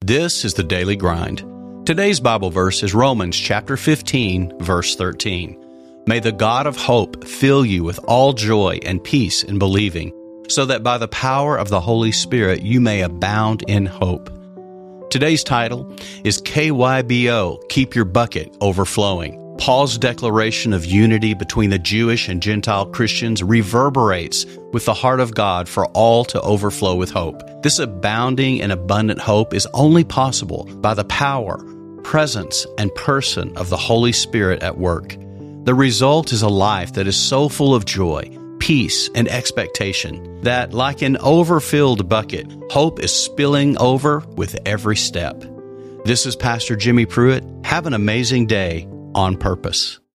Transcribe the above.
This is the Daily Grind. Today's Bible verse is Romans chapter 15, verse 13. May the God of hope fill you with all joy and peace in believing, so that by the power of the Holy Spirit you may abound in hope. Today's title is KYBO, Keep Your Bucket Overflowing. Paul's declaration of unity between the Jewish and Gentile Christians reverberates with the heart of God for all to overflow with hope. This abounding and abundant hope is only possible by the power, presence, and person of the Holy Spirit at work. The result is a life that is so full of joy, peace, and expectation that, like an overfilled bucket, hope is spilling over with every step. This is Pastor Jimmy Pruitt. Have an amazing day on purpose.